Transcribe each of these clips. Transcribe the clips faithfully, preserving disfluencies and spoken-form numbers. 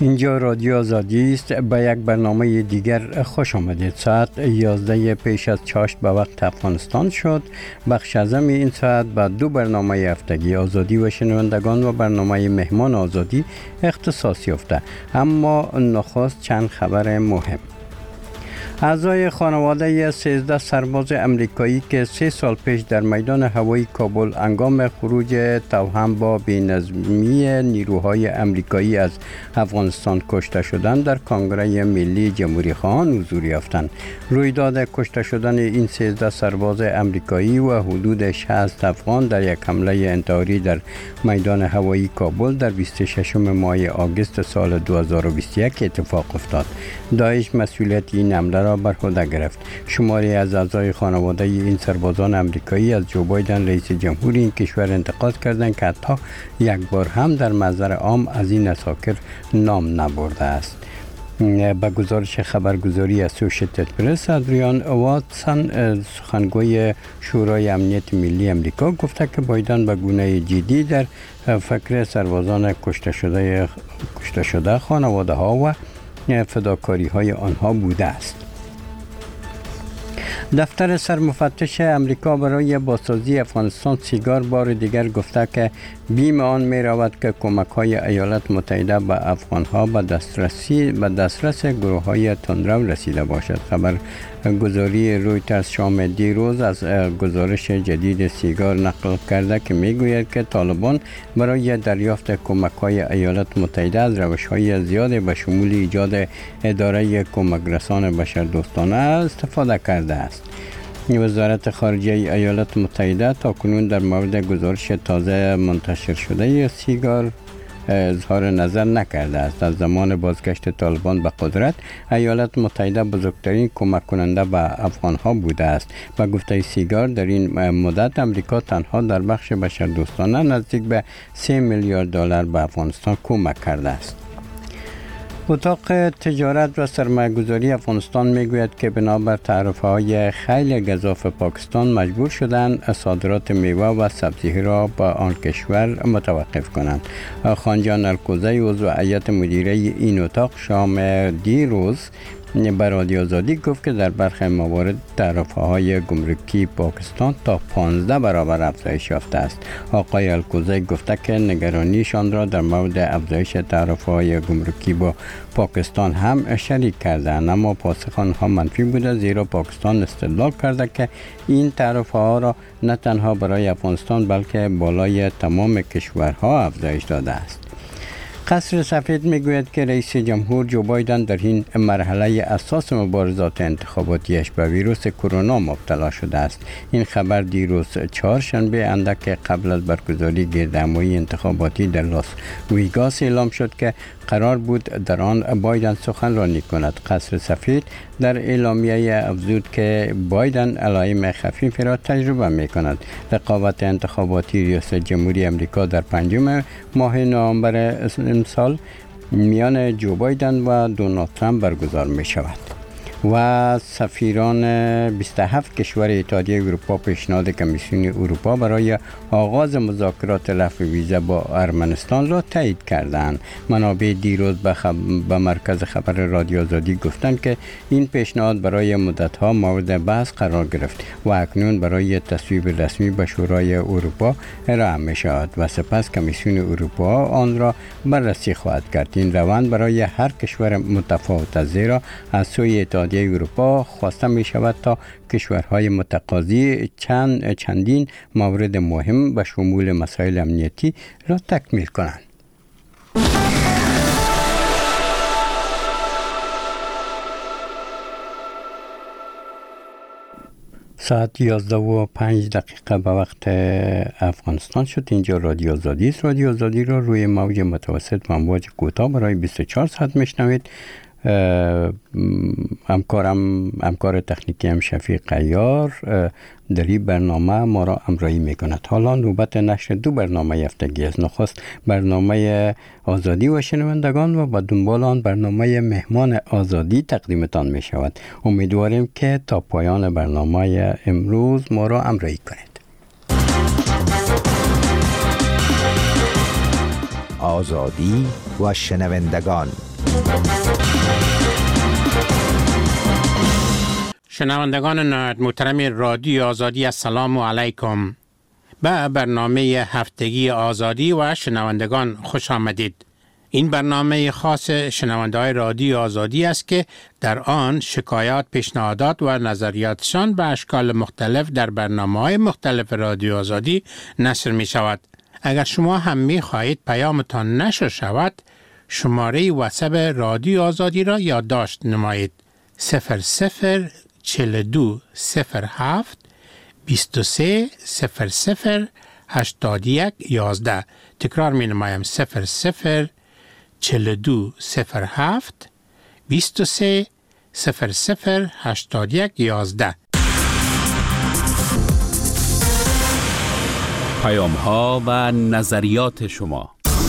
اینجا رادیو آزادی است. به یک برنامه دیگر خوش آمدید. ساعت یازده پیش از چاشت به وقت افغانستان شد. بخش اعظم این ساعت به دو برنامه هفتگی آزادی و شنوندگان و برنامه مهمان آزادی اختصاص یافته. اما نخست چند خبر مهم. اعضای خانواده سیزده سرباز امریکایی که سه سال پیش در میدان هوایی کابل هنگام خروج توهم با بی‌نظمی نیروهای امریکایی از افغانستان کشته شدند در کنگره ملی جمهوری خواهان حضور یافتند. رویداد کشته شدن این سیزده سرباز امریکایی و حدود شصت افغان در یک حمله انتحاری در میدان هوایی کابل در بیست و ششم ماه آگوست سال دو هزار و بیست و یک اتفاق افتاد. داعش مسئولیت این حمله را بر عهده گرفت. شماری از اعضای خانواده این سربازان امریکایی از جو بایدن رئیس جمهور این کشور انتقاد کردند که حتی یک بار هم در محضر عام از این اساکر نام نبرده است. با گزارش خبرگزاری اسوشییتد پرس، ادریان واتسون سخنگوی شورای امنیت ملی امریکا گفته که بایدن به گونه جدی در فکر سربازان کشته شده کشته شده خانواده ها و فداکاری های آنها بوده است. دفتر سرمفتش امریکا برای بازسازی افغانستان سیگار بار دیگر گفته که بیم آن می رود که کمک های ایالات متحده به افغان ها به دسترسی به دسترس گروه های تندرو رسیده باشد. خبر گزاری رویترز شام دیروز از گزارش جدید سیگار نقل کرده که می گوید که طالبان برای دریافت کمک های ایالات متحده از روش های زیاد به شمول ایجاد اداره کمک رسان بشردوستانه استفاده کرده است. وزارت خارجه ایالات متحده تاکنون در مورد گزارش تازه منتشر شده سیگار اظهار نظر نکرده است. از زمان بازگشت طالبان به قدرت، ایالات متحده بزرگترین کمک کننده به افغان ها بوده است. به گفته سیگار در این مدت امریکا تنها در بخش بشردوستانه نزدیک به سه میلیارد دلار به افغانستان کمک کرده است. اتاق تجارت و سرمایه‌گذاری افغانستان میگوید که بنابر تعرفه‌های خیلی گزاف پاکستان مجبور شدند صادرات میوه و سبزی را به آن کشور متوقف کنند. خانجان الکوزی عضو هیئت مدیره این اتاق شام دیروز به رادیو آزادی گفت که در برخی موارد تعرفه‌های گمرکی پاکستان تا پانزده برابر افزایش یافته است. آقای الکوزی گفته که نگرانیشان را در مورد افزایش تعرفه‌های گمرکی با پاکستان هم شریک کردند، اما پاسخ آنها منفی بوده، زیرا پاکستان استدلال کرده که این تعرفه‌ها را نه تنها برای افغانستان بلکه بالای تمام کشورها افزایش داده است. قصر سفید میگوید که رئیس جمهور جو بایدن در این مرحله اساس مبارزات انتخاباتیش به ویروس کرونا مبتلا شده است. این خبر دیروز چهارشنبه اندک قبل از برگزاری گردهمایی انتخاباتی در لاس ویگاس اعلام شد که قرار بود در آن بایدن سخنرانی کند. قصر سفید در اعلامیه افزود که بایدن علائم خفیفی را تجربه می کند. رقابت انتخاباتی ریاست جمهوری امریکا در پنجم ماه نوامبر امسال میان جو بایدن و دونالد ترامپ برگزار می شود. و سفیران بیست و هفت کشور اتحادیه اروپا پیشنهاد کمیسیون اروپا برای آغاز مذاکرات رفع ویزا با ارمنستان را تایید کردند. منابع دیروز به, خب... به مرکز خبر رادیو آزادی گفتند که این پیشنهاد برای مدت‌ها مورد بحث قرار گرفت و اکنون برای تصویب رسمی به شورای اروپا ارائه می شود و سپس کمیسیون اروپا آن را بررسی خواهد کرد. این روند برای هر کشور متفاوت است، زیرا از سوی اتحادیه اروپا خواسته می شود تا کشورهای متقاضی چند چندین مورد مهم به شمول مسائل امنیتی را تکمیل کنند. ساعت یازده و پنج دقیقه به وقت افغانستان شد. اینجا رادیو آزادی است. رادیو آزادی را روی موج متوسط و امواج کوتاه برای بیست و چهار ساعت میشنوید. همکارم همکار تکنیکی هم شفیق عیار در این برنامه ما را همراهی میکند. حالا نوبت نشر دو برنامه هفتگی است. نخست برنامه آزادی و شنوندگان و با دنبال آن برنامه مهمان آزادی تقدیمتان می شود. امیدواریم که تا پایان برنامه امروز ما را همراهی کنید. آزادی و شنوندگان شنوندگان نهایت محترم رادیو آزادی، السلام علیکم. به برنامه هفتگی آزادی و شنوندگان خوش آمدید. این برنامه خاص شنونده‌های رادیو آزادی است که در آن شکایات، پیشنهادات و نظریاتشان به اشکال مختلف در برنامه‌های مختلف رادیو آزادی نشر می شود. اگر شما هم می خواهید پیامتان نشر شود، شماره واتساپ رادیو آزادی را یادداشت نمایید: صفر صفر چهل و دو صفر هفت بیست و سه صفر صفر هشتاد و یک یازده. تکرار می نمایم: صفر صفر چهل و دو صفر هفت بیست و سه صفر صفر هشتاد و یک یازده. پیام ها و نظریات شما.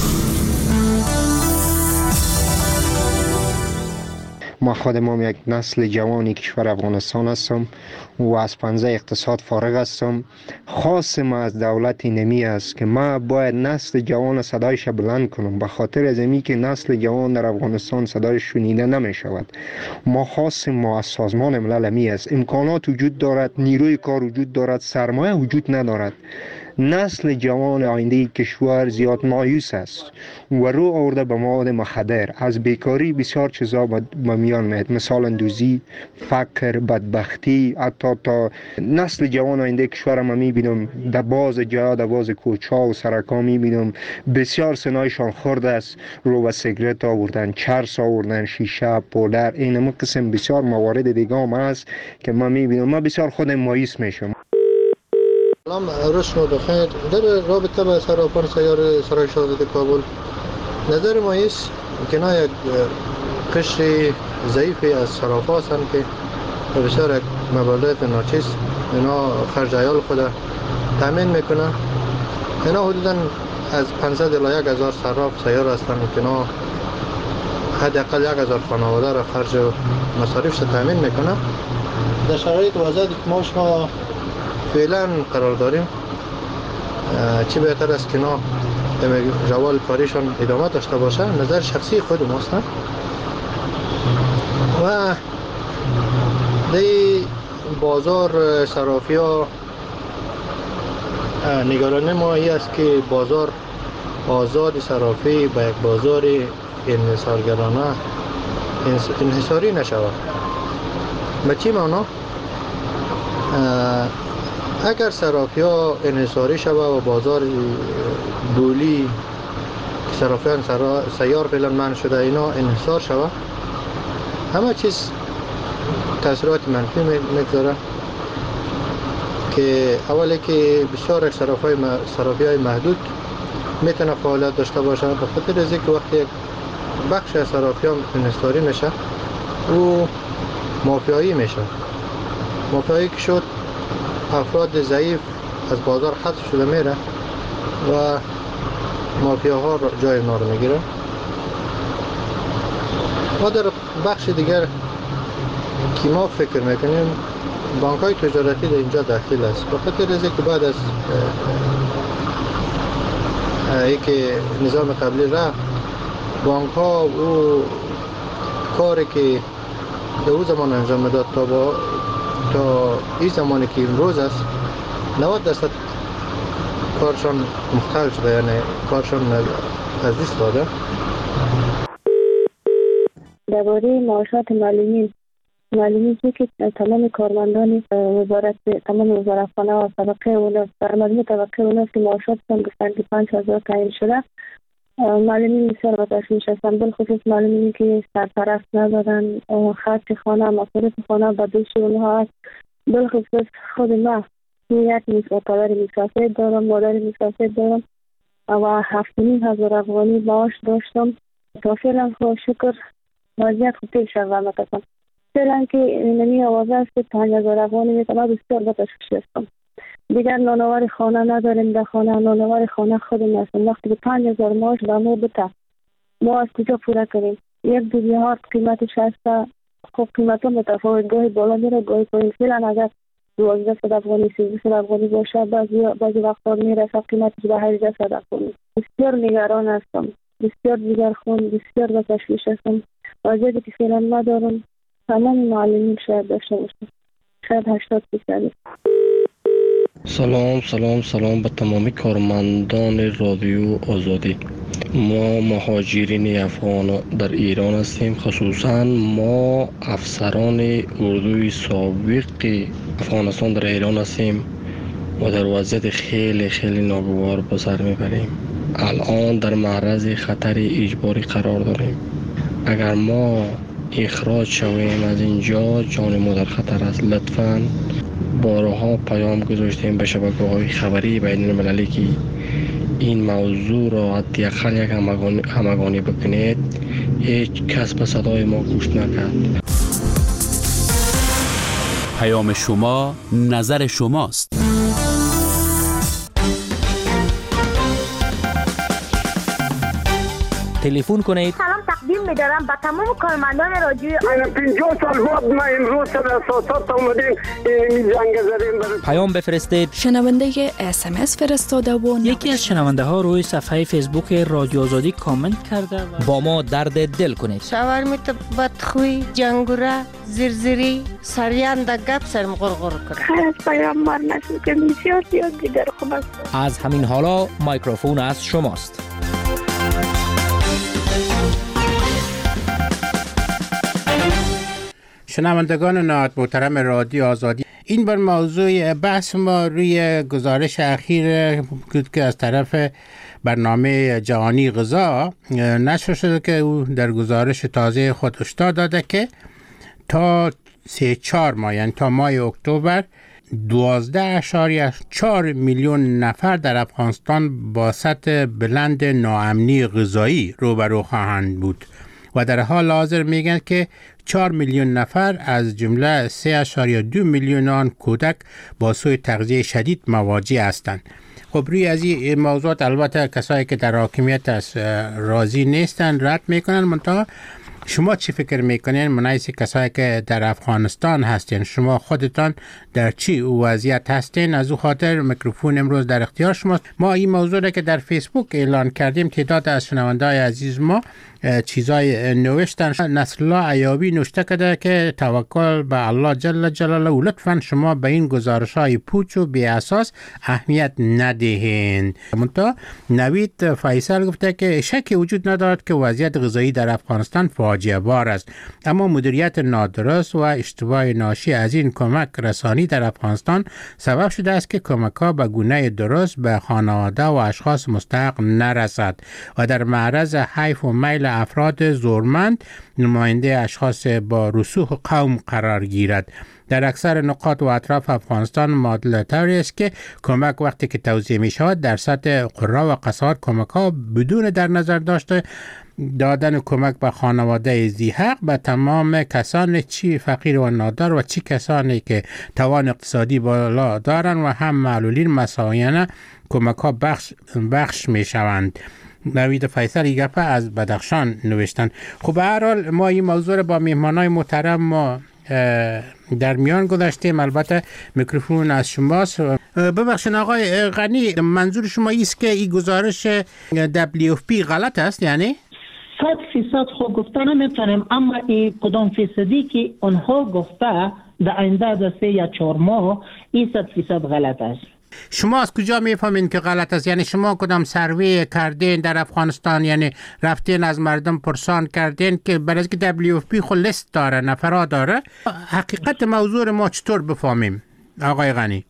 ما خودم یک نسل جوانی کشور افغانستان هستم و از پنجه اقتصاد فارغ هستم. خاص ما از دولت نمی است که ما باید نسل جوان صدایش بلند کنم، به خاطر از اینکه که نسل جوان در افغانستان صدایش شنیده نمی شود. ما خاص ما از سازمان ملل می است. امکانات وجود دارد، نیروی کار وجود دارد، سرمایه وجود ندارد. نسل جوان آینده کشور زیاد مایوس است و رو آورده به مواد مخدر. از بیکاری بسیار چیزا به میان میاد، مثلا دوزی، فقر، بدبختی. حتی تا نسل جوان آینده کشور ما میبینم در باز جا، در باز کوچه و سرکا میبینم بسیار سنایشان خورده است. رو به سیگرت آوردن، چرس آوردن، شیشه، پودر، این قسم بسیار موارد دیگه هم هست که ما میبینم. ما بسیار خودم مایوس میشم. سلام، روز شما بخیر. در رابطه با صرافان سیار سرای شاهزاده کابل، نظر ما است که نه یک قشر ضعیفی از صرافا هستند که بسیار یک مبالغ ناچیز اینا خرج عیال خود تامین میکنه. اینا حدودا از پانصد الی یک هزار صراف سیار هستند که اینا حداقل یک هزار خانواده را خرج و مصارفش تامین میکنه. در شرایط وضعی که ما شما فعلا قرار داریم، چی بهتر است که نا روال کاریشان ادامه داشته باشه. نظر شخصی خود ماست و دی بازار صرافی ها نگران ما ای است که بازار آزاد صرافی به یک بازار انحصارگرانه انحصاری نشود. به چی معنا؟ اگر صرافی ها انحصاری شود و بازار بولی که صرافیان سیار فعلا منع شده اینا انحصار شود، همه چیز تاثیرات منفی میگذاره. که اولی که بسیار یک صرافی های محدود میتونه فعالیت داشته باشه، به خاطر از اینکه وقتی یک بخش از صرافی ها انحصاری میشه و مافیایی میشه. مافیایی که شد، افراد ضعیف از بازار حذف شده میره و مافیاها جای اونا رو میگیره. ما در بخش دیگر که ما فکر میکنیم بانک های تجارتی در اینجا داخل است، به خاطر از اینکه بعد از اینکه نظام قبلی رفت، بانک ها او کاری که در اون زمان انجام میداد تا با تا این زمانی که امروز است نود درصد کارشان مختل شده، یعنی کارشان از دست داده. درباره معاشات معلمین معلمین که تمام کارمندان وزارت تمام وزارتخانه و طبقه اول معلم طبقه اول که معاشاتشان گفتن که پنج هزار تعیین شده، معلمین بسیار به تشویش هستند، بالخصوص معلمینی که سرپرست ندارن، خرج خانه مصارف خانه به دوش اونها است. بالخصوص خود ما یک میسا پدر میسافر دارم، مادر میسافر دارم و هفت نیم هزار افغانی معاش داشتم. تا فعلا خدا شکر وضعیت خوب پیش رفت. مثلا فعلا که نمی آوازه است که پنج هزار افغانی میتونه بسیار به تشویش هستم. دیگر نانوار خانه نداریم، در خانه نانوار خانه خودم هستم. وقتی که پنج هزار معاش به ما بده، ما از کجا پوره کنیم؟ یک دوزی هارد قیمتش هست، خب قیمت ها متفاوت، گاهی بالا میره گاهی پایین. فعلا اگر دوازده صد افغانی سیزده صد افغانی باشه، بعضی بعضی وقتا میرسه قیمتش به هجده صد افغانی. بسیار نگران هستم، بسیار دیگر خون بسیار به تشویش هستم. وضعیتی که فعلا ندارم تمام معلمین شاید داشته باشم، شاید هشتاد فیصد. سلام سلام سلام به تمامی کارمندان رادیو آزادی. ما مهاجرین افغان در ایران هستیم، خصوصا ما افسران اردوی سابق افغانستان در ایران هستیم و در وضعیت خیلی خیلی ناگوار به سر میبریم. الان در معرض خطر اجباری قرار داریم. اگر ما اخراج شویم از اینجا جان ما در خطر است. لطفاً بارها پیام گذاشتیم به شبکه‌های خبری بین المللی که این موضوع را حداقل یک همگانی, همگانی بکنید. هیچ کس به صدای ما گوش نکرد. پیام شما نظر شماست. تلفن کنید. سلام تقدیم می‌دارم به تمام کارمندان رادیو. من پنجاه سال بعد ما امروز در اساسات اومدیم این جنگ زدیم. پیام بفرستید. شنونده اس ام اس فرستاده و یکی از شنونده ها روی صفحه فیسبوک رادیو آزادی کامنت کرده و با ما درد دل کنید. شاورمیت بدخوی، جنگوره، زرزری، سریان در گپ سرم غرغر کرد. خیلی از پیام بار نشد که بسیار زیاد دیگر خوب است. از همین حالا میکروفون از شماست. شنوندگان نهایت محترم رادیو آزادی، این بر موضوع بحث ما روی گزارش اخیر بود که از طرف برنامه جهانی غذا نشر شده که او در گزارش تازه خود هشدار داده که تا سه چهار ماه یعنی تا ماه اکتبر دوازده اشاریه چهار میلیون نفر در افغانستان با سطح بلند ناامنی غذایی روبرو خواهند بود و در حال حاضر میگن که چهار میلیون نفر از جمله سه اشاریه دو میلیون آن کودک با سوء تغذیه شدید مواجه هستند. خب روی از این موضوعات البته کسایی که در حاکمیت از راضی نیستن رد میکنن. منتها شما چی فکر میکنین منایسی کسایی که در افغانستان هستین؟ شما خودتان در چی وضعیت هستین؟ از او خاطر میکروفون امروز در اختیار شماست. ما این موضوع را که در فیسبوک اعلان کردیم تعداد از شنونده‌های عزیز ما چیزای نوشتن. نصرالله ایابی نوشته کرده که توکل به الله جل جلاله، لطفاً شما به این گزارش‌های پوچ و بی اساس اهمیت ندهین. منتها نوید فیصل گفته که شکی وجود ندارد که وضعیت غذایی در افغانستان فاجعه بار است، اما مدیریت نادرست و اشتباه ناشی از این کمک رسانی در افغانستان سبب شده است که کمک‌ها به گونه درست به خانواده و اشخاص مستحق نرسد و در معرض حیف و میل افراد زورمند نماینده اشخاص با رسوخ قوم قرار گیرد. در اکثر نقاط و اطراف افغانستان معادله طوری است که کمک وقتی که توزیع می شود در سطح قرا و قصار کمک ها بدون در نظر داشته دادن کمک به خانواده ذی حق به تمام کسان چی فقیر و نادار و چی کسانی که توان اقتصادی بالا دارند و هم معلولین مساویانه کمک ها بخش, بخش می شوند. نوید فیصل گپه از بدخشان نوشتن. خب به هر حال ما این موضوع رو با میهمانای محترم ما در میان گذاشتیم. البته میکروفون از شماست. ببخشید آقای غنی، منظور شما ایست که این گزارش دبلیو اف پی غلط است؟ یعنی صد فیصد خوب گفته نمیتونیم، اما این کدام فیصدی که اونها گفته در آینده از سه یا چهار ماه این صد فیصد غلط است. شما از کجا میفهمین که غلط است؟ یعنی شما کدام سروی کردین در افغانستان؟ یعنی رفتین از مردم پرسان کردین که برای که دبلیو اف پی خود لیست داره، نفرات داره؟ حقیقت موضوع ما چطور بفهمیم آقای غنی؟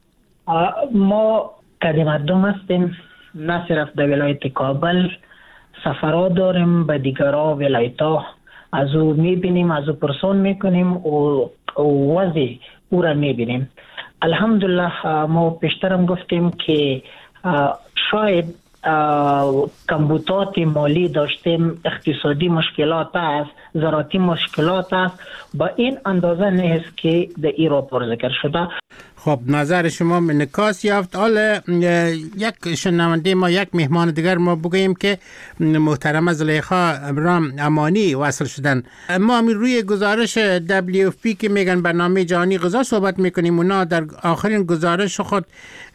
ما کدی مردم هستیم، نه صرف در ولایت کابل، سفرات داریم به دیگرها ولایت ها، از او میبینیم، از او پرسان میکنیم و وضع او را میبینیم. الحمدلله ما پیشترم گفتیم که شاید کمبودات مالی داشتیم، اقتصادی مشکلات است، زراعتی مشکلات است، با این اندازه نیست که در ایران پر ذکر شده. خب نظر شما انعکاس یافت. حالا یک شنونده ما، یک مهمان دیگر ما بگوییم که محترم زلیخا ابراهیم امانی وصل شدن. ما می روی گزارش دبلیو اف پی که میگن برنامه جهانی غذا صحبت میکنیم، اونا در آخرین گزارش خود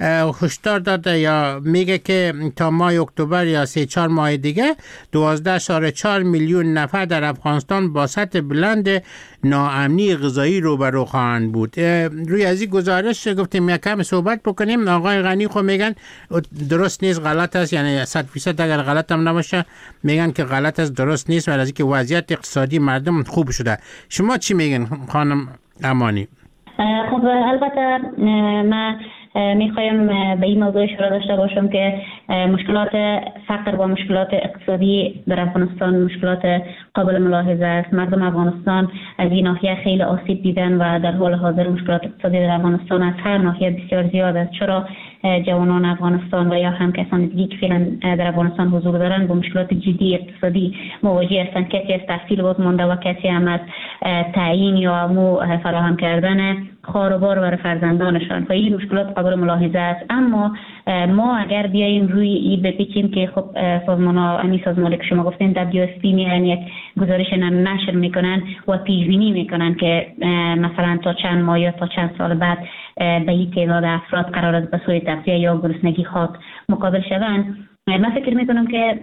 هشدار داده یا میگه که تا ماه اکتبر یا سه چهار ماه دیگه دوازده اشاره چهار میلیون نفر در افغانستان با سطح بلند ناامنی غذایی روبرو خواهند بود. روی از این گزارش گفتیم یک کم صحبت بکنیم. آقای غنی خو میگن درست نیست، غلط است، یعنی صد فیصد اگر غلط هم نباشه میگن که غلط است، درست نیست، ولی از اینکه وضعیت اقتصادی مردم خوب شده. شما چی میگن خانم امانی؟ خب البته ما میخوایم به این موضوع اشاره داشته باشم که مشکلات فقر و مشکلات اقتصادی در افغانستان مشکلات قابل ملاحظه است. مردم افغانستان از این ناحیه خیلی آسیب دیدن و در حال حاضر مشکلات اقتصادی در افغانستان از هر ناحیه بسیار زیاد است. چرا جوانان افغانستان و یا هم کسان دیگه که فعلا در افغانستان حضور دارند با مشکلات جدی اقتصادی مواجه هستند. کسی از تحصیل باز مانده و کسی هم از تعیین یا مو فراهم کردن خانوار برای فرزندانشان و این مشکلات قابل ملاحظه است. اما ما اگر بیاییم روی این بپیچیم که خب سازمان ها همین سازمانی که شما گفتین دبلیو اف پی میان یک گزارش نشر میکنن و پیش بینی میکنن که مثلا تا چند ماه یا تا چند سال بعد به این تعداد افراد قرار است به سوی تغذیه یا گرسنگی خاک مقابل شوند. من فکر میکنم که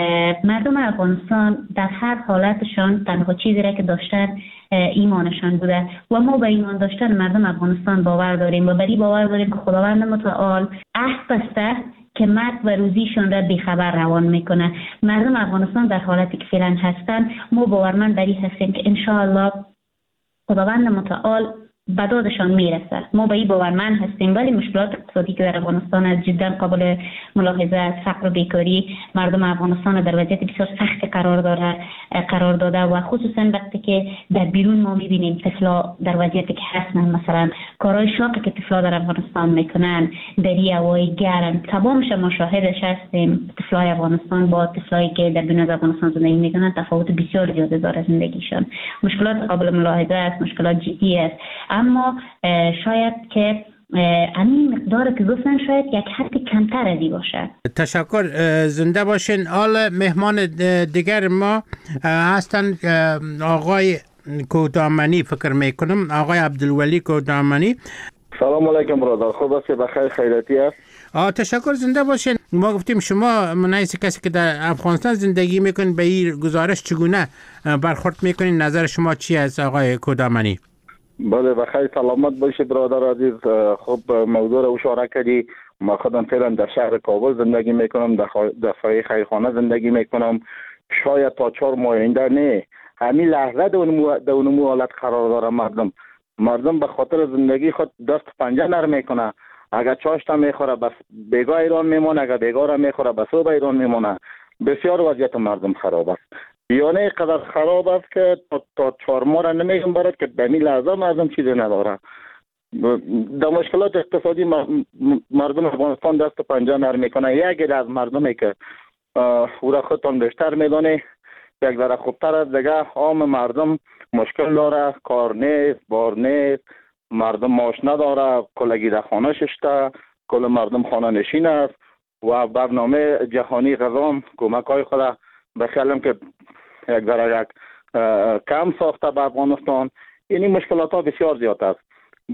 مردم افغانستان در هر حالتشان تنها چیزی را که داشتن ایمانشان بوده و ما به ایمان داشتن مردم افغانستان باور داریم و بری باور داریم که خداوند متعال عهد بسته که مرگ و روزیشان را بیخبر روان میکنه. مردم افغانستان در حالتی که فعلا هستن ما باورمند بری هستیم که انشاءالله خداوند متعال به دادشان میرسه. ما به این باورمند هستیم، ولی مشکلات اقتصادی که در افغانستان از جدا قابل ملاحظه است. فقر و بیکاری مردم افغانستان در وضعیت بسیار سخت قرار داره قرار داده و خصوصا وقتی که در بیرون ما میبینیم طفلا در وضعیتی که هستن، مثلا کارهای شاقی که طفلا در افغانستان میکنن در هوای گرم تمامش ما شاهدش هستیم. طفلای افغانستان با طفلایی که در بیرون از افغانستان زندگی میکنن تفاوت بسیار زیاده داره زندگیشان. مشکلات قابل ملاحظه است، مشکلات جدی است، اما شاید که همین مقدار که گفتن شاید یک حد کمتر ازی باشه. تشکر، زنده باشین. حالا مهمان دیگر ما هستن آقای کودامنی فکر میکنم، آقای عبدالولی کودامنی. سلام علیکم برادر، خوب است؟ بخیر خیریتی است؟ آه تشکر، زنده باشین. ما گفتیم شما منایس کسی که در افغانستان زندگی میکنین به این گزارش چگونه برخورد میکنین؟ نظر شما چی است آقای کودامنی؟ بله بخیر سلامت باشی برادر عزیز. خب موضوع رو اشاره کردی. ما خودم فعلا در شهر کابل زندگی میکنم، در سایه خیرخانه زندگی میکنم. شاید تا چهار ماه آینده نه همین لحظه در اون حالت قرار داره. مردم مردم به خاطر زندگی خود دست پنجه نرم میکنه. اگر چاشت میخوره بس بیگاه ایران میمونه، اگر بیگاه را میخوره بس او به ایران میمونه. بسیار وضعیت مردم خراب است، یعنی قدر خراب است که تا, تا چهار ماه را نمیگم برات که به این لحظه مردم چیزی نداره. در مشکلات اقتصادی مردم افغانستان دست پنجه نرم میکنه. یکی از مردمی که او را خودتان بیشتر میدانه یک ذره خوبتر از دیگه عام مردم مشکل داره، کار نیست، بار نیست، مردم معاش نداره، کلگی در خانه ششته، کل مردم خانه نشین است و برنامه جهانی غذا کمک های خود به خیالم که یک ذره یک کم ساخته به افغانستان. این مشکلات ها بسیار زیاد است.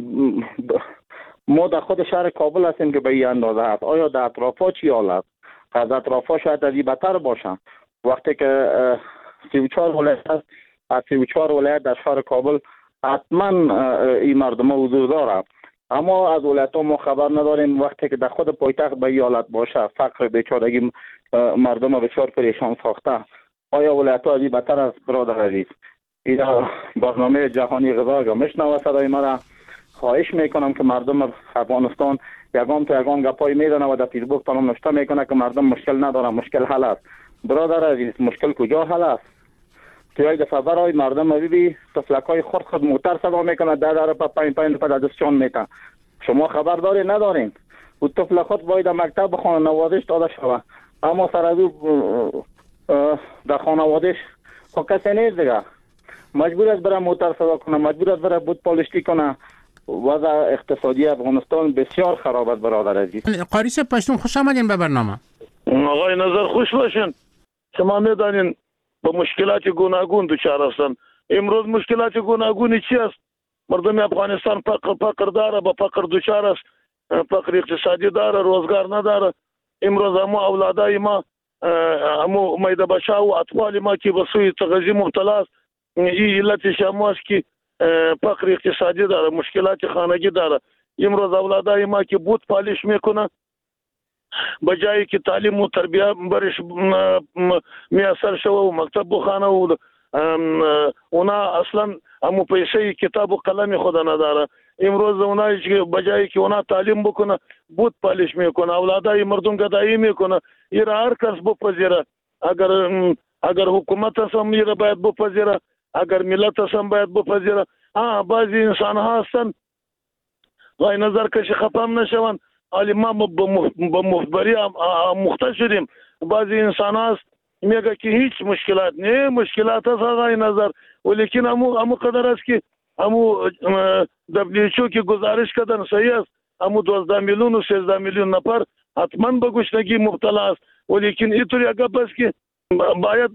ما در خود شهر کابل هستیم که به این اندازه هست. آیا در اطراف ها چی حال است؟ از اطراف ها شاید از این بدتر باشن. وقتی که سی و چهار ولایت است، از سی و چهار ولایت در شهر کابل حتما این مردم ها حضور داره، اما از ولایت ها ما خبر نداریم. وقتی که در خود پایتخت به این حالت باشه، فقر بیچارگی مردم ها بسیار پریشان ساخته، آیا ولایت ها از این بدتر است برادر عزیز؟ این برنامه جهانی غذا اگر میشنوه صدای مرا، خواهش میکنم که مردم افغانستان یگان تا یگان گپای میدانه و در فیسبوک تانم نشته میکنه که مردم مشکل نداره، مشکل حل است. برادر عزیز مشکل کجا حل است؟ توی دفعه برای مردم ببینی طفلکای خود خود موتر صدا میکنه، در در پا پایین پایین پا دستشان میتن. شما خبر داری ندارین؟ او طفل خود باید مکتب بخونه، نوازش داده شوه، اما سر از او در خانوادش خب کسی نیست دیگه. مجبور است برای موتر صدا کنه، مجبور است برای بود پالشتی کنه وضع اقتصادی افغانستان بسیار خراب است برادر عزیز. قاری صاحب پشتون خوش آمدین به برنامه. آقای نظر خوش باشین. شما میدانین با مشکلات گوناگون دچار هستند. امروز مشکلات گوناگونی چی است؟ مردم افغانستان فقر فقر داره، با فقر دچار است، فقر اقتصادی داره، روزگار نداره. امروز همو اولادای ما، همو میده بچه و اطفال ما که به سوی تغذیه مبتلا است، این علتش هم است که فقر اقتصادی داره، مشکلات خانگی داره. امروز اولادای ما که بود پالیش میکنه، بجایی که تعلیم و تربیه برش میسر شو و مکتب بخانه و اونا اصلا همو پیسه کتاب و قلم خود نداره. امروز اونایی که بجایی که اونا تعلیم بکنه بود پالیش میکنه، اولادای مردم گدایی میکنه. این هر کس بپذیره، اگر اگر حکومت هم این باید بپذیره، اگر ملت هم باید بپذیره. ها بعضی انسان ها هستن غای نظر کش خفم نشون، ولی ما به مخبری مختص شدیم. بعضی انسان هست میگه که هیچ مشکلات نه، مشکلات هست غای نظر، ولیکن همو همو قدر است که همو دبلیوچو که گزارش کردن صحیح است، همو دوازده میلیون و سیزده میلیون نفر حتما به گشنگی مبتلا است. ولیکن اینطوری اگه بس که باید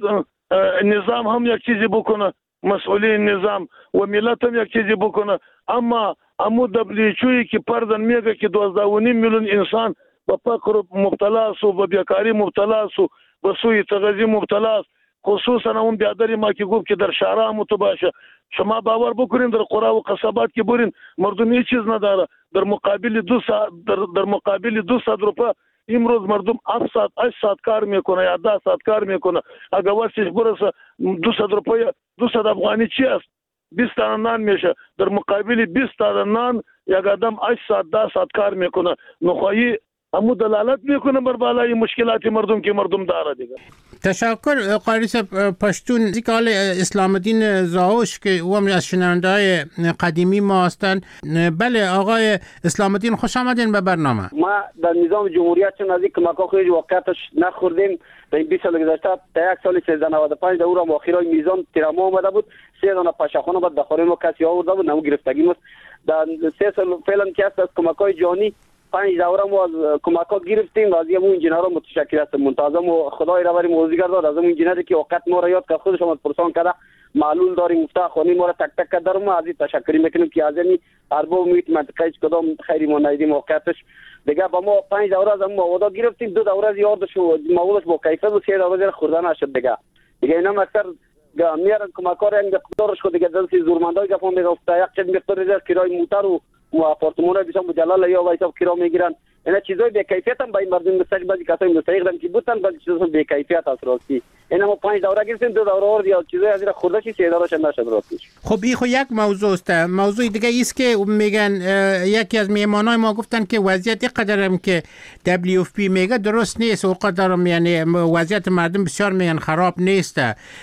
نظام هم یک چیزی بکنه، مسئولین نظام و ملت هم یک چیزی بکنه. اما امو دبلیوچوی که پردن میگه که دوازده و نیم میلیون انسان به فقر مبتلا است و به بیکاری مبتلا است و به سوی تغذیه مبتلا است. خصوصا اون بیادری ما که گفت که در شهرها متباشه. شما باور بکنین در قرى و قصبات که برین مردم هیچ چیز نداره. در مقابل دو ساعت در, در مقابل دو ساعت روپا امروز مردم هفت ساعت هشت ساعت کار میکنه یا ده ساعت کار میکنه. اگر واسش برسه دو ساعت روپا دو ساعت افغانی چی است؟ بیست تا نان میشه. در مقابل بیست تا نان یک آدم هشت ساعت ده ساعت کار میکنه. نخواهی همو دلالت میکنه بر بالای مشکلات مردم که مردم داره دیگه. تشکر قاری صاحب پشتون. زیکال اسلام الدین زاوش که او هم از شنونده های قدیمی ما هستند. بله آقای اسلام الدین خوش آمدین به برنامه. ما در نظام جمهوریت چون از این کمک‌ها خیلی واقعیتش نخوردیم. در این بیست سال گذشته تا یک سال سیزده نود و پنج در او را مؤخرای میزان تیراما آمده بود، سه دانه پشخانه بود بخاری ما کسی آورده بود، نمو گرفتگی بود. در سه سال فعلا که است از کمک‌های جهانی پنج دوره ما از کمک ها گرفتیم و از این انجینرها متشکر هستم. منتظم و خدای را بریم موزیگر داد از اون انجینری که وقت ما را یاد کرد، خودش هم پرسان کرده معلول داریم مفتاح خانی ما را تک تک کرد. در ما از این تشکری میکنیم که از این ارباب میت منطقه کدام خیری ما ندیدیم واقعیتش دیگه. با ما پنج دوره از ما ودا گرفتیم، دو دوره از یادش و موضوعش با کیفیت و سه دوره خوردن نشد دیگه. دیگه اینا اکثر میارن کمکار انگ قدرش خود دیگه دلسی زورمندای گفتم میگفت یک چند مقدار از کرای موتر و و آپارتمان‌های بسیار مجلل یا وایسا کرا میگیرن. اینا چیزای به کیفیت هم با این مردم مستقیم بعضی کسایی مستحق دارن که بودن، بعضی چیزا به کیفیت است راستی. اینا ما پنج دوره گرفتیم، دو دوره اور یا چیزای از این خورده چی سه دوره چند نشد راستی. خب این خو یک موضوع است. موضوع دیگه است که میگن یکی از میهمانای ما گفتن که وضعیت قدرم که دبلیو اف پی میگه درست نیست و قدرم یعنی وضعیت مردم بسیار میگن خراب نیست.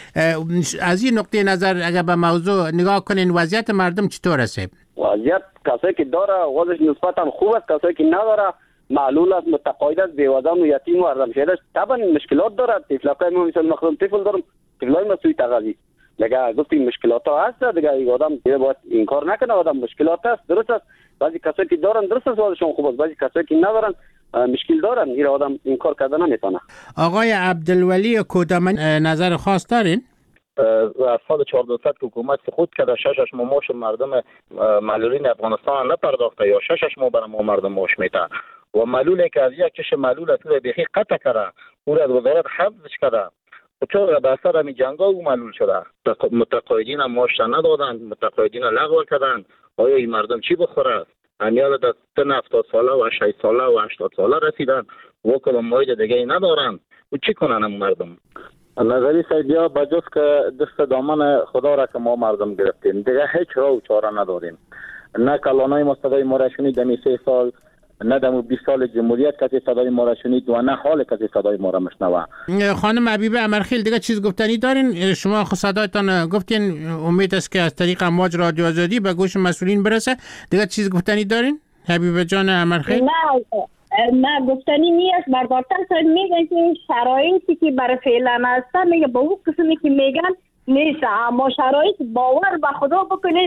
از این نقطه نظر اگر به موضوع نگاه کنین وضعیت مردم چطور است؟ وضعیت کسایی که داره وضعش نسبتا خوب است، کسایی که نداره معلول است، متقاعد است، بیوزن و یتیم و ارزمشده است. طبعا مشکلات داره. طفلای ما مثل مخدوم طفل دارم، طفلای ما سوی تغذیه دیگه گفتیم مشکلات ها هست دیگه. این آدم دیگه باید این کار نکنه. آدم مشکلات است، درست است. بعضی کسایی که دارن درست است وضعشون خوب است، بعضی کسایی که ندارن مشکل دارن. این آدم این کار کردن نمیتونه. آقای عبدالولی کودمان نظر خاص دارین؟ از سال چهارده صد که حکومت خود کرده ششش ماه ماش مردم معلولین افغانستان نپرداخته یا ششش ماه برای ما مردم ماش میته و معلولی که از یک کش معلول از او بیخی قطع کرده او را از وزارت حفظش کرده و چون به اثر همین جنگا او معلول شده. متقاعدین هم ماش ندادند، متقاعدین لغو کردند. آیا این مردم چی بخوره؟ همیال در سن هفتاد ساله و شصت ساله و هشتاد ساله رسیدن و کلام ماید دیگه ندارن و چی کنن هم مردم؟ نظری سیدیا بجز که دست دامن خدا را که ما مردم گرفتیم دیگه هیچ راه و چاره نداریم. نه کلانای ما صدای ما را شنید دمی سه سال، نه دمو بیست سال جمهوریت کسی صدای ما را شنید و نه حال کسی صدای ما را مشنوه. خانم حبیبه امرخیل دیگه چیز گفتنی دارین؟ شما خود صدایتان گفتین، امید است که از طریق امواج رادیو آزادی به گوش مسئولین برسه. دیگه چیز گفتنی دارین حبیبه جان امرخیل؟ نه نه گفتنی نیست. بربارتر سر میگن که شرایطی که برای فعلا هستن میگه با اون قسمی که میگن نیست، اما شرایط باور به خدا بکنید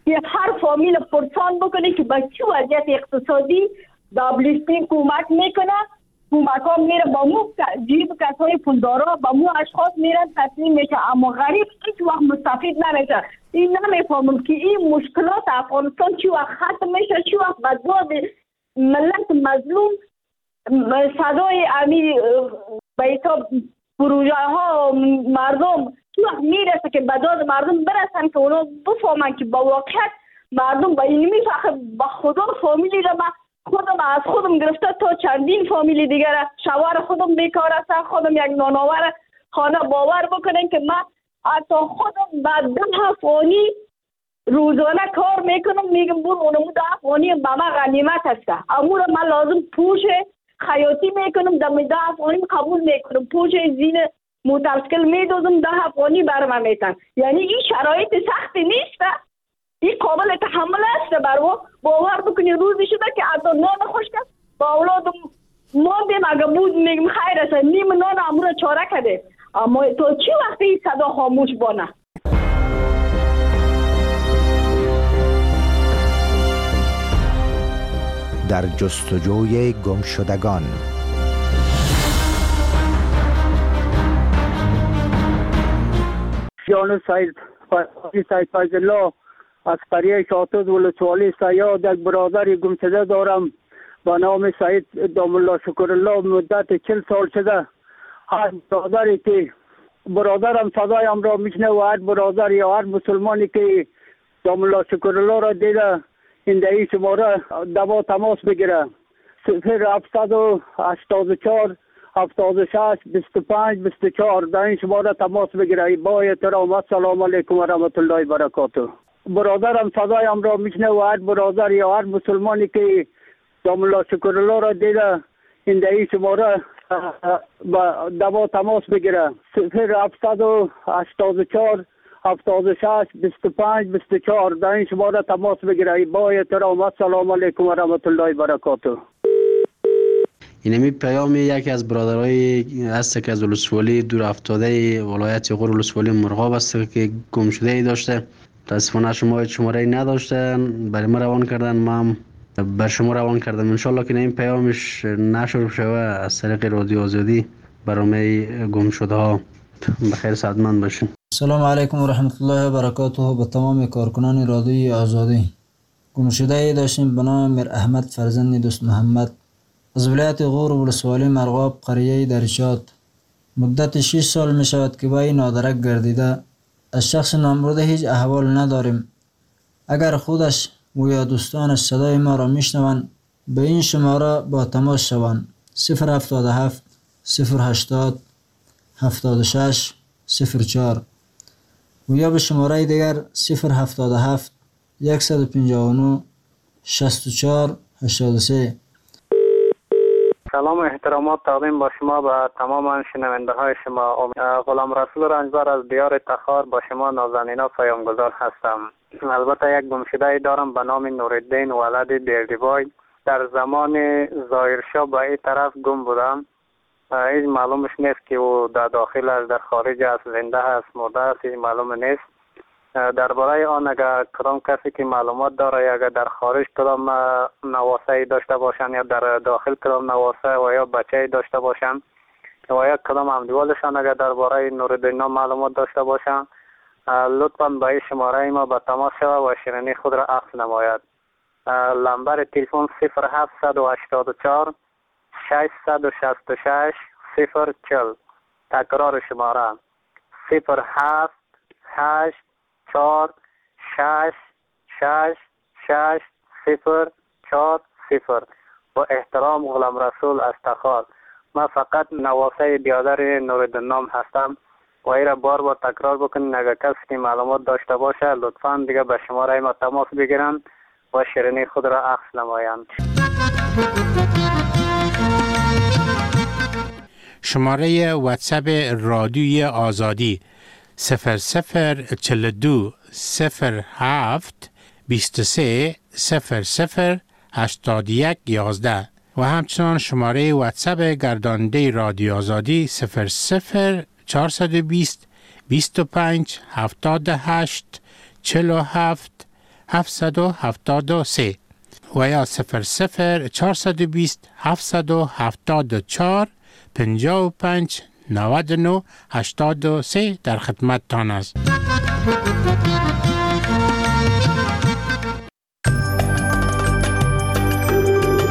که هر فامیل پرسان بکنه که به چه وضعیت اقتصادی دبلیو کمک میکنه. کمک ها میره با مو جیب کسای پولدارا با مو اشخاص میرن تسلیم میشه، اما غریب هیچ وقت مستفید نمیشه. این نمیفهمم که این مشکلات افغانستان چی وقت ختم میشه، چی وقت به داد ملت مظلوم صدای امی بیتا پروژه ها مردم چی وقت میرسه که به داد مردم برسن که اونا بفهمن که با واقعیت مردم با این میفخه. با خدا فامیلی را من خودم از خودم گرفته تا چندین فامیلی دیگر، شوهر خودم بیکار است، خودم یک نانآور خانه. باور بکنین که من حتی خودم بعد ده فانی روزانه کار میکنم، میگم بور اونمو ده فانی به من غنیمت است، امور من لازم پوش خیاطی میکنم، دم ده فانی قبول میکنم، پوش زین متوسکل میدوزم، ده فانی برم میتن. یعنی این شرایط سختی نیست، این قابل تحمل است. برو باور بکنی روزی شده که حتی نان خوش کرد با اولادم ماندیم، اگه بود میگم خیر است نیم نان امور چاره کده، اما تو چی وقتی این صدا خاموش بانه؟ در جستجوی گمشدگان. جان سید سید فیض الله از قریه شاطد ولسوالی سیاد یک برادر گمشده دارم با نام سید دام الله شکر الله. مدت چل سال شده هر برادری که برادرم صدایم را میشنه و هر برادر یا هر مسلمانی که دام الله شکر الله را دیده این دهی شماره دوا تماس بگیره. صفر هفتصد و هشتاد و چهار هفتاد و شش بیست و پنج بیست و چهار در این شماره تماس بگیره. با احترام السلام علیکم و رحمت الله و برکاته. برادرم صدایم را میشنه و هر برادر یا هر مسلمانی که دام الله شکر الله را دیده این دهی شماره با دوا تماس بگیره. صفر هفتصد و هشتاد و چهار هفتاد و شش بیست و پنج بیست و چهار در این شماره تماس بگیره. با احترام السلام علیکم و رحمت الله و برکاته. اینمی پیام یکی از برادرای هست که از ولسوالی دور افتاده ولایت غور ولسوالی مرغاب است که گم شده ای داشته. متاسفانه شما شماره ای نداشتن، برای ما روان کردن، ما هم بر شما روان کردم. انشالله که این پیامش نشر شوه از طریق رادیو آزادی برنامه گم شده ها. بخیر سعادتمند باشین. سلام علیکم و رحمت الله و برکاته. به تمام کارکنان رادیو آزادی. گم شده ای داشتیم به نام میر احمد فرزند دوست محمد از ولایت غور ولسوالی مرغاب قریه درشات. مدت شش سال می شود که با این نادرک گردیده. از شخص نامبرده هیچ احوال نداریم. اگر خودش و یا دوستانش صدای ما را میشنوند به این شماره با تماس شوند. صفر هفتاد و هفت صفر هشتاد هفتاد و شش صفر چهار و یا به شماره دیگر صفر هفتاد و هفت صد و پنجاه و نه شصت و چهار هشتاد و سه. سلام و احترامات تقدیم با شما به تمام شنونده های شما. غلام رسول رنجبر از دیار تخار با شما نازنینا پیامگذار هستم. البته یک گمشده دارم به نام نورالدین ولد بیردیبای. در زمان ظاهرشاه به این طرف گم بودم. هیچ معلومش نیست که او در داخل است، در خارج است، زنده است، مرده است، هیچ معلوم نیست. درباره آن اگر کدام کسی که معلومات داره یا اگر در خارج کدام نواسه داشته باشن یا در داخل کدام نواسه و یا بچه داشته باشن و یا کدام همدیوالشان اگر درباره نورالدین معلومات داشته باشن لطفاً به این شماره ما به تماس شود و شیرینی خود را عکس نماید. لمبر تلفن صفر هفتصد و هشتاد و چهار ششصد و شصت و شش صفر چهل. تکرار شماره صفر هفت هشت چهار شش شش شش صفر چهار صفر. با احترام غلام رسول از تخار. من فقط نواسه بیادر نورالدین نام هستم و ای را بار بار تکرار بکنین. اگر کسی که معلومات داشته باشه لطفاً دیگه به شماره ما تماس بگیرن و شیرینی خود را عکس نمایند. شماره واتساپ رادیوی آزادی صفر صفر چهل و دو صفر هفت بیست و سه صفر صفر هشتاد و یک یازده و همچنان شماره واتساپ گرداننده رادیو آزادی صفر صفر چهارصد و بیست بیست و پنج هفتاد و هشت چهل و هفت هفتصد و هفتاد و سه و یا صفر صفر چهارصد و بیست هفتصد و هفتاد و چهار پنجاه و پنج نود و نه هشتاد و سه در خدمت تان است.